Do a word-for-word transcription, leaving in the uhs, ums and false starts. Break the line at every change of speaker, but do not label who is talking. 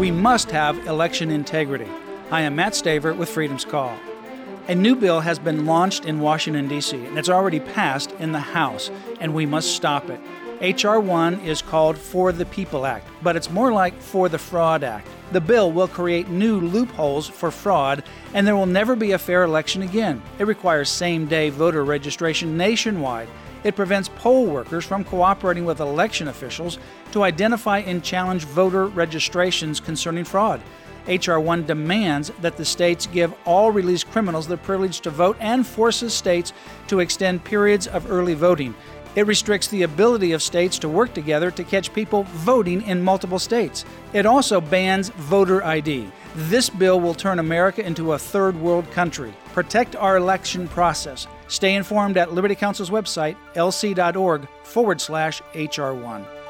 We must have election integrity. I am Matt Staver with Freedom's Call. A new bill has been launched in Washington, D C, and it's already passed in the House, and we must stop it. H R one is called For the People Act, but it's more like For the Fraud Act. The bill will create new loopholes for fraud, and there will never be a fair election again. It requires same-day voter registration nationwide. It prevents poll workers from cooperating with election officials to identify and challenge voter registrations concerning fraud. H R one demands that the states give all released criminals the privilege to vote and forces states to extend periods of early voting. It restricts the ability of states to work together to catch people voting in multiple states. It also bans voter I D. This bill will turn America into a third world country. Protect our election process. Stay informed at Liberty Counsel's website, lc.org forward slash HR1.